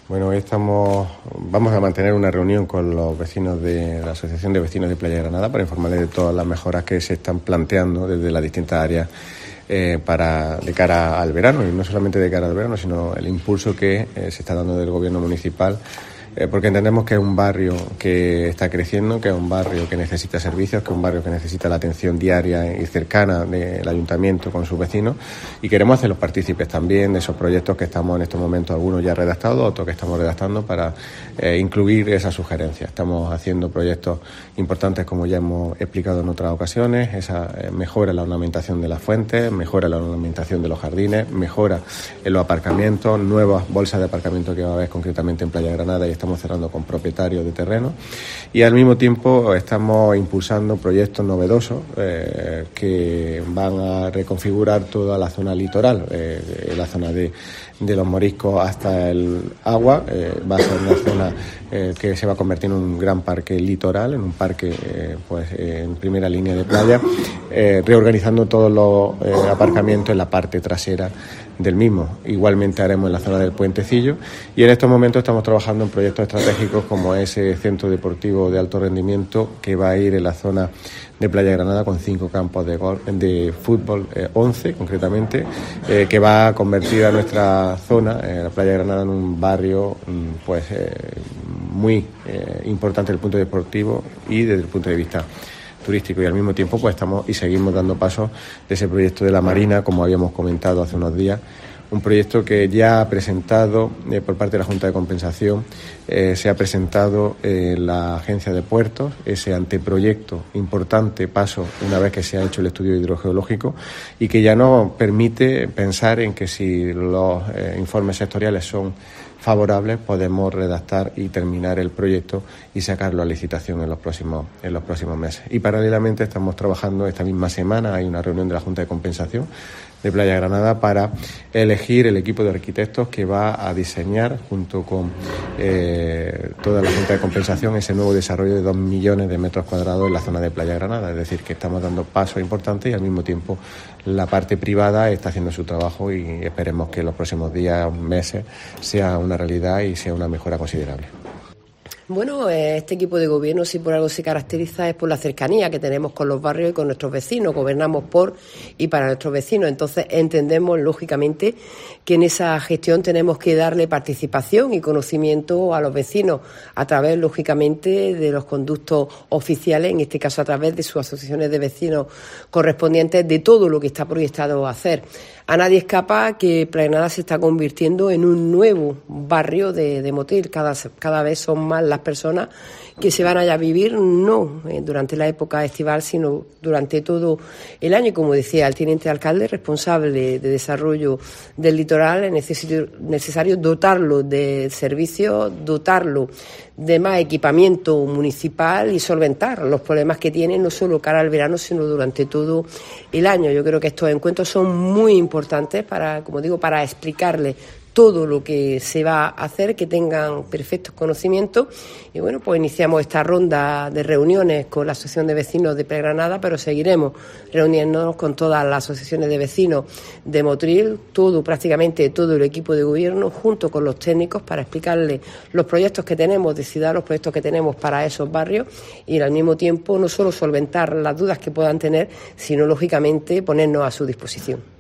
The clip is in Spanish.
Bueno, hoy vamos a mantener una reunión con los vecinos de la Asociación de Vecinos de Playa de Granada para informarles de todas las mejoras que se están planteando desde las distintas áreas de cara al verano, y no solamente de cara al verano, sino el impulso que se está dando del gobierno municipal, porque entendemos que es un barrio que está creciendo, que es un barrio que necesita servicios, que es un barrio que necesita la atención diaria y cercana del ayuntamiento con sus vecinos, y queremos hacerlos partícipes también de esos proyectos que estamos en estos momentos, algunos ya redactados, otros que estamos redactando, para incluir esas sugerencias. Estamos haciendo proyectos importantes, como ya hemos explicado en otras ocasiones, esa mejora en la ornamentación de las fuentes, mejora en la ornamentación de los jardines, mejora en los aparcamientos, nuevas bolsas de aparcamiento que va a haber concretamente en Playa de Granada, y estamos cerrando con propietarios de terreno, y al mismo tiempo estamos impulsando proyectos novedosos que van a reconfigurar toda la zona litoral, la zona de los Moriscos hasta el agua. Va a ser una zona que se va a convertir en un gran parque litoral, en un parque en primera línea de playa, reorganizando todos los aparcamientos en la parte trasera del mismo. Igualmente haremos en la zona del Puentecillo, y en estos momentos estamos trabajando en proyectos estratégicos como ese centro deportivo de alto rendimiento que va a ir en la zona de Playa de Granada, con 5 campos de fútbol, 11 concretamente, que va a convertir a nuestra zona, la Playa de Granada, en un barrio muy importante desde el punto deportivo y desde el punto de vista turístico. Y al mismo tiempo estamos y seguimos dando pasos de ese proyecto de la Marina, como habíamos comentado hace unos días, un proyecto que ya ha presentado por parte de la Junta de Compensación, se ha presentado la Agencia de Puertos, ese anteproyecto importante paso una vez que se ha hecho el estudio hidrogeológico, y que ya nos permite pensar en que si los informes sectoriales son favorables, podemos redactar y terminar el proyecto y sacarlo a licitación en los próximos meses. Y paralelamente estamos trabajando, esta misma semana hay una reunión de la Junta de Compensación de Playa de Granada para elegir el equipo de arquitectos que va a diseñar, junto con toda la Junta de Compensación, ese nuevo desarrollo de 2 millones de metros cuadrados en la zona de Playa de Granada. Es decir, que estamos dando pasos importantes, y al mismo tiempo la parte privada está haciendo su trabajo, y esperemos que en los próximos días, meses, sea una realidad y sea una mejora considerable. Bueno, este equipo de gobierno, si por algo se caracteriza, es por la cercanía que tenemos con los barrios y con nuestros vecinos. Gobernamos por y para nuestros vecinos. Entonces entendemos, lógicamente, que en esa gestión tenemos que darle participación y conocimiento a los vecinos a través, lógicamente, de los conductos oficiales, en este caso a través de sus asociaciones de vecinos correspondientes, de todo lo que está proyectado a hacer. A nadie escapa que Playa de Granada se está convirtiendo en un nuevo barrio de motel. Cada vez son más las personas que se van allá a vivir, no durante la época estival, sino durante todo el año. Como decía el teniente alcalde, responsable de desarrollo del litoral, es necesario dotarlo de servicios, dotarlo de más equipamiento municipal y solventar los problemas que tiene, no solo cara al verano, sino durante todo el año. Yo creo que estos encuentros son muy importantes para, como digo, para explicarle todo lo que se va a hacer, que tengan perfectos conocimientos. Y bueno, pues iniciamos esta ronda de reuniones con la Asociación de Vecinos de Playa de Granada, pero seguiremos reuniéndonos con todas las asociaciones de vecinos de Motril, prácticamente todo el equipo de gobierno, junto con los técnicos, para explicarles los proyectos que tenemos de ciudad, los proyectos que tenemos para esos barrios, y al mismo tiempo no solo solventar las dudas que puedan tener, sino lógicamente ponernos a su disposición.